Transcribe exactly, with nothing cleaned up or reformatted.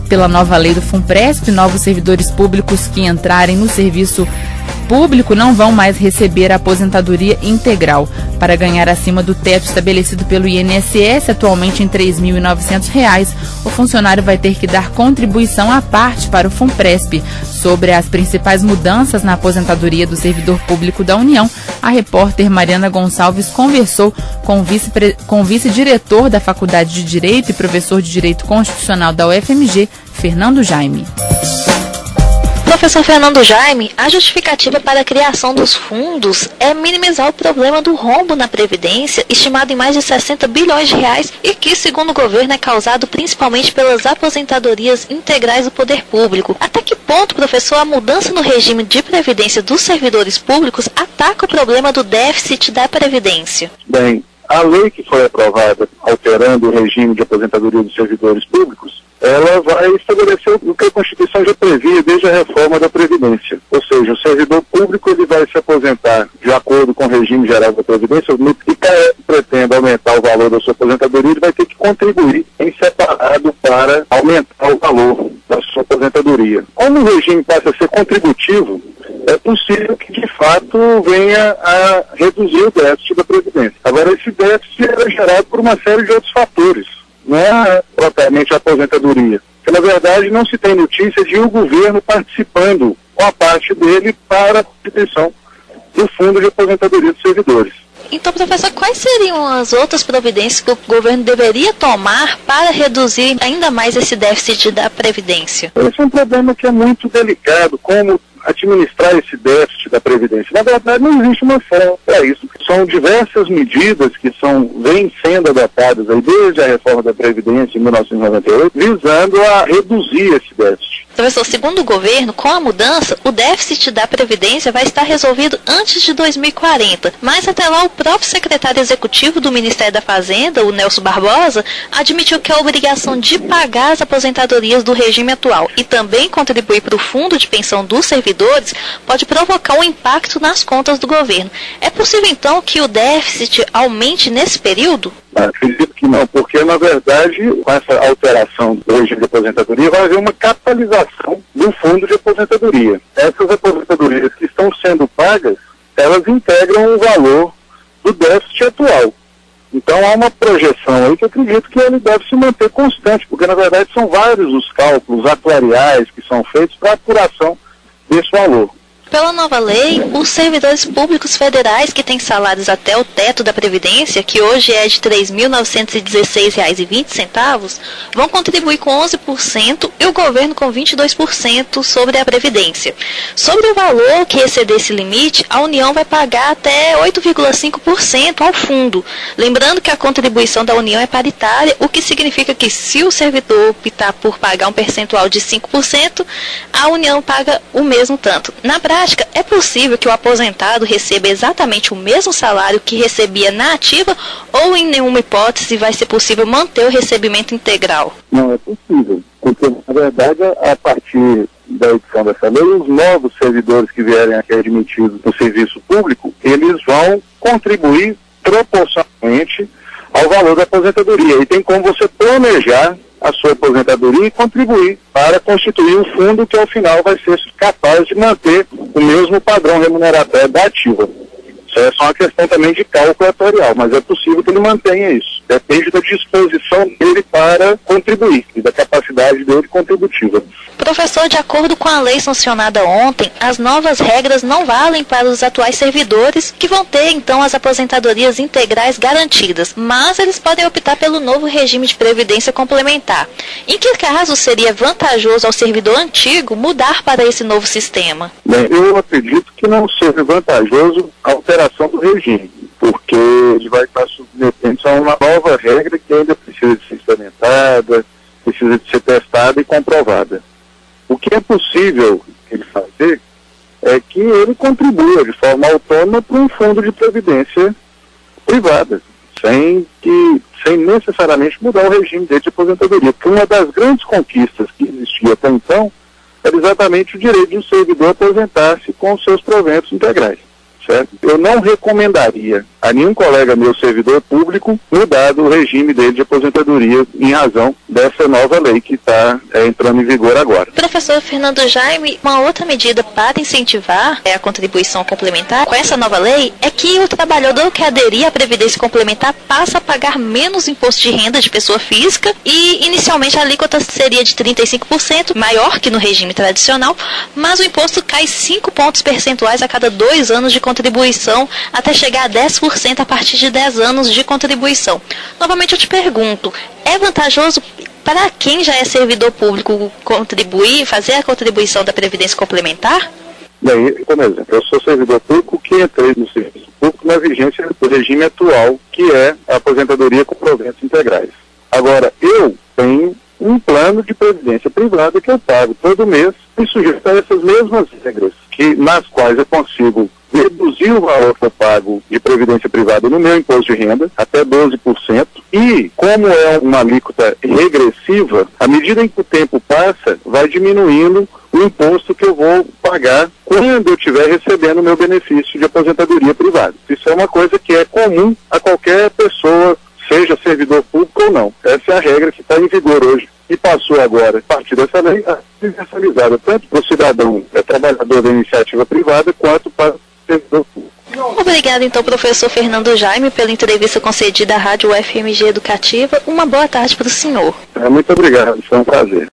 Pela nova lei do FUNPRESP, novos servidores públicos que entrarem no serviço público não vão mais receber a aposentadoria integral. Para ganhar acima do teto estabelecido pelo I N S S, atualmente em três mil e novecentos reais, o funcionário vai ter que dar contribuição à parte para o FUNPRESP. Sobre as principais mudanças na aposentadoria do servidor público da União, a repórter Mariana Gonçalves conversou com o vice, com o vice-diretor da Faculdade de Direito e professor de Direito Constitucional da U F M G, Fernando Jaime. Professor Fernando Jaime, a justificativa para a criação dos fundos é minimizar o problema do rombo na Previdência, estimado em mais de sessenta bilhões de reais, e que, segundo o governo, é causado principalmente pelas aposentadorias integrais do poder público. Até que ponto, professor, a mudança no regime de previdência dos servidores públicos ataca o problema do déficit da Previdência? Bem, a lei que foi aprovada alterando o regime de aposentadoria dos servidores públicos, ela vai estabelecer o que a Constituição já previa desde a reforma da Previdência. Ou seja, o servidor público ele vai se aposentar de acordo com o regime geral da Previdência, e caso pretenda aumentar o valor da sua aposentadoria, ele vai ter que contribuir em separado para aumentar o valor da sua aposentadoria. Como o regime passa a ser contributivo, é possível que, de fato, venha a reduzir o déficit da Previdência. Agora, esse déficit é gerado por uma série de outros fatores. Não é propriamente a aposentadoria. Porque, na verdade, não se tem notícia de o governo participando com a parte dele para a constituição do Fundo de Aposentadoria dos Servidores. Então, professor, quais seriam as outras providências que o governo deveria tomar para reduzir ainda mais esse déficit da Previdência? Esse é um problema que é muito delicado, como administrar esse déficit da Previdência. Na verdade, não existe uma forma para isso. São diversas medidas que são, vêm sendo adotadas aí desde a reforma da Previdência em mil novecentos e noventa e oito, visando a reduzir esse déficit. Professor, segundo o governo, com a mudança, o déficit da Previdência vai estar resolvido antes de dois mil e quarenta. Mas até lá, o próprio secretário executivo do Ministério da Fazenda, o Nelson Barbosa, admitiu que a obrigação de pagar as aposentadorias do regime atual e também contribuir para o fundo de pensão dos servidores pode provocar um impacto nas contas do governo. É possível, então, que o déficit aumente nesse período? Acredito que não, porque, na verdade, com essa alteração do regime de aposentadoria, vai haver uma capitalização do fundo de aposentadoria. Essas aposentadorias que estão sendo pagas, elas integram o valor do déficit atual. Então, há uma projeção aí que eu acredito que ele deve se manter constante, porque, na verdade, são vários os cálculos atuariais que são feitos para a apuração desse valor. Pela nova lei, os servidores públicos federais que têm salários até o teto da Previdência, que hoje é de três mil novecentos e dezesseis reais e vinte centavos, vão contribuir com onze por cento e o governo com vinte e dois por cento sobre a Previdência. Sobre o valor que exceder esse limite, a União vai pagar até oito vírgula cinco por cento ao fundo. Lembrando que a contribuição da União é paritária, o que significa que se o servidor optar por pagar um percentual de cinco por cento, a União paga o mesmo tanto. Na prática, é possível que o aposentado receba exatamente o mesmo salário que recebia na ativa ou em nenhuma hipótese vai ser possível manter o recebimento integral? Não, é possível, porque na verdade a partir da edição dessa lei, os novos servidores que vierem aqui admitidos no serviço público, eles vão contribuir proporcionalmente ao valor da aposentadoria. E tem como você planejar a sua aposentadoria e contribuir para constituir um fundo que ao final vai ser capaz de manter o mesmo padrão remuneratório da ativa. Isso é só uma questão também de cálculo atuarial, mas é possível que ele mantenha isso. Depende da disposição dele para contribuir e da capacidade dele contributiva. Professor, de acordo com a lei sancionada ontem, as novas regras não valem para os atuais servidores que vão ter, então, as aposentadorias integrais garantidas, mas eles podem optar pelo novo regime de previdência complementar. Em que caso seria vantajoso ao servidor antigo mudar para esse novo sistema? Bem, eu acredito que não seja vantajoso a alteração do regime, porque ele vai estar submetendo a uma nova regra que ainda precisa de ser implementada, precisa de ser testada e comprovada. O que é possível ele fazer é que ele contribua de forma autônoma para um fundo de previdência privada, sem, que, sem necessariamente mudar o regime dele de aposentadoria. Porque uma das grandes conquistas que existia até então era exatamente o direito de um servidor aposentar-se com seus proventos integrais, certo? Eu não recomendaria a nenhum colega meu servidor público mudar do regime dele de aposentadoria em razão dessa nova lei que está é, entrando em vigor agora. Professor Fernando Jaime, uma outra medida para incentivar é, a contribuição complementar com essa nova lei é que o trabalhador que aderir à Previdência Complementar passa a pagar menos imposto de renda de pessoa física e inicialmente a alíquota seria de trinta e cinco por cento, maior que no regime tradicional, mas o imposto cai cinco pontos percentuais a cada dois anos de contribuição até chegar a dez por cento a partir de dez anos de contribuição. Novamente eu te pergunto, é vantajoso para quem já é servidor público contribuir, fazer a contribuição da Previdência Complementar? Bem, como exemplo, eu sou servidor público que entrei no serviço público na vigência do regime atual, que é a aposentadoria com proventos integrais. Agora, eu tenho um plano de previdência privada que eu pago todo mês e sujeito a essas mesmas regras, que, nas quais eu consigo reduzir o valor que eu pago de previdência privada no meu imposto de renda até doze por cento e, como é uma alíquota regressiva, à medida em que o tempo passa, vai diminuindo o imposto que eu vou pagar quando eu estiver recebendo o meu benefício de aposentadoria privada. Isso é uma coisa que é comum a qualquer pessoa, seja servidor público ou não. Essa é a regra que está em vigor hoje e passou agora, a partir dessa lei, a ser universalizada tanto para o cidadão, é, trabalhador da iniciativa privada, quanto para o servidor público. Obrigado, então, professor Fernando Jaime, pela entrevista concedida à Rádio U F M G Educativa. Uma boa tarde para o senhor. É, muito obrigado, foi um prazer.